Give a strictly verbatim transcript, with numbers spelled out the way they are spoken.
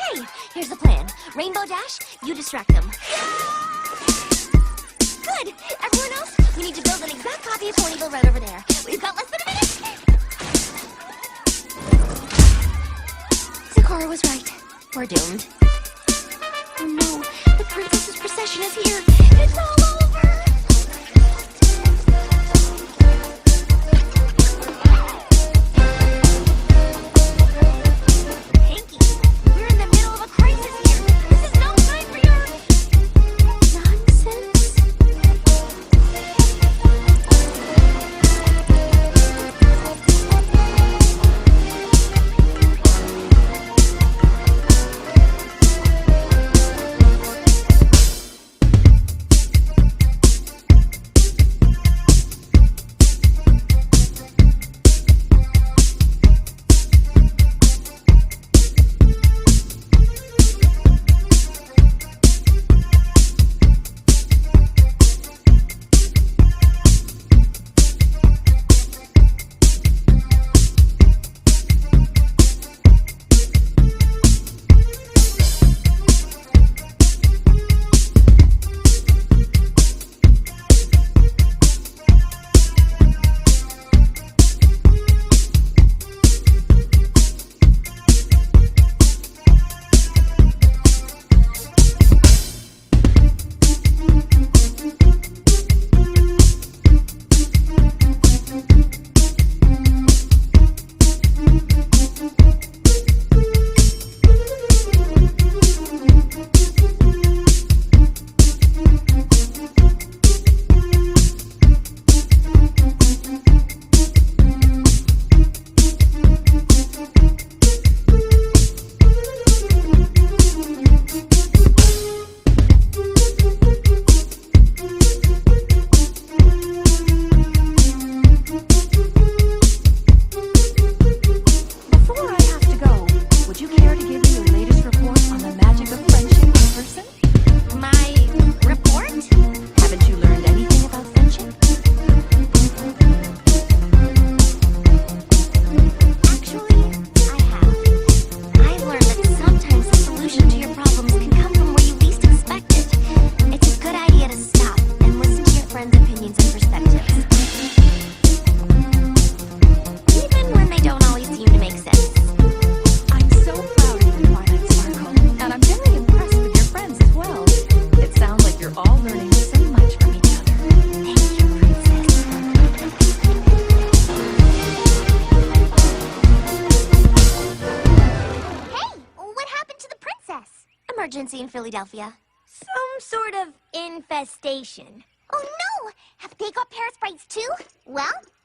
Okay, here's the plan. Rainbow Dash, you distract them. Good! Everyone else, we need to build an exact copy of Ponyville right over there. We've got less than a minute! Sakura was right. We're doomed. Oh no, the princess's procession is here. It's all over! Hanky, we're in the middle of a crisis here. This is no time for your... nonsense. Emergency in Philadelphia. Some sort of infestation. Oh no! Have they got parasites too? Well,